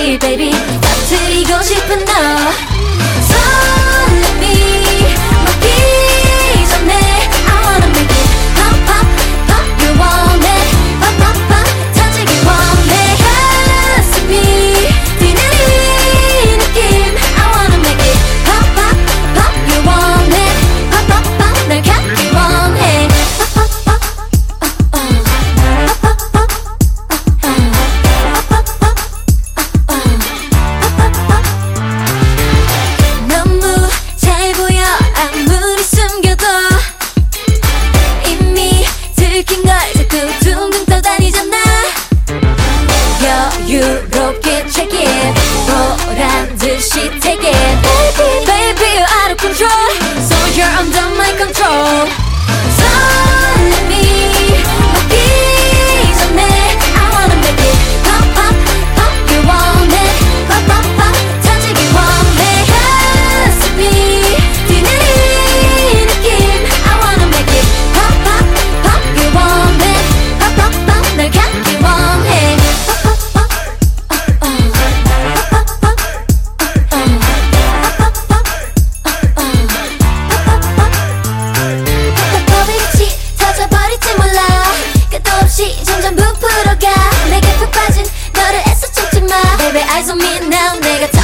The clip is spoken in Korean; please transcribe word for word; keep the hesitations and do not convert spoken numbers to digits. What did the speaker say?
baby baby 터뜨리고 싶은 너 설렘이 먹기 전에 I wanna make it pop pop pop you want it pop pop pop 터지기 원해 가슴이 뛰는 이 느낌 I wanna make it pop pop pop you want it pop pop pop 날 갖기 원해 pop pop pop oh oh pop pop pop 너무 잘 보여 아무리 숨겨도 이미 들킨 걸 자꾸 둥둥 떠다니잖아 여유롭게 check it 보란 듯이 take it Baby, baby you're out of control So you're under my control 설렘이 먹기 전에 I wanna make it pop pop pop you want it pop pop pop 터지기 원해 가슴이 뛰는 이 느낌 I wanna make it pop pop pop you want it pop pop pop 날 갖기 원해 pop pop pop oh oh pop pop pop oh oh pop pop pop oh oh poppop이같이 터져버릴지 몰라 끝도 없이 점점 부풀어가 내게 푹 빠진 너를 애써 참지 마 Baby eyes on me now 내가